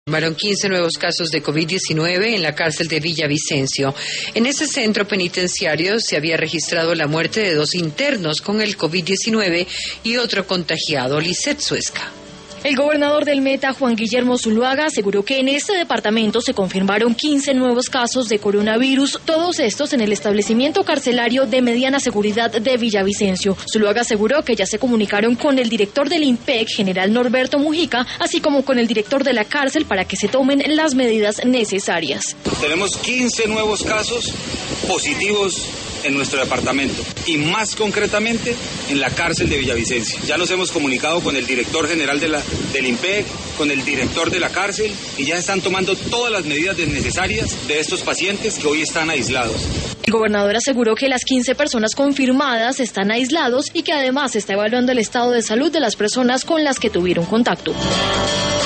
Confirmaron 15 nuevos casos de COVID-19 en la cárcel de Villavicencio. En ese centro penitenciario se había registrado la muerte de 2 internos con el COVID-19 y otro contagiado, Lisset Suesca. El gobernador del Meta, Juan Guillermo Zuluaga, aseguró que en este departamento se confirmaron 15 nuevos casos de coronavirus, todos estos en el establecimiento carcelario de mediana seguridad de Villavicencio. Zuluaga aseguró que ya se comunicaron con el director del INPEC, general Norberto Mujica, así como con el director de la cárcel para que se tomen las medidas necesarias. Tenemos 15 nuevos casos positivos en nuestro departamento y más concretamente en la cárcel de Villavicencio. Ya nos hemos comunicado con el director general del INPEC, con el director de la cárcel y ya están tomando todas las medidas necesarias de estos pacientes que hoy están aislados. El gobernador aseguró que las 15 personas confirmadas están aislados y que además está evaluando el estado de salud de las personas con las que tuvieron contacto.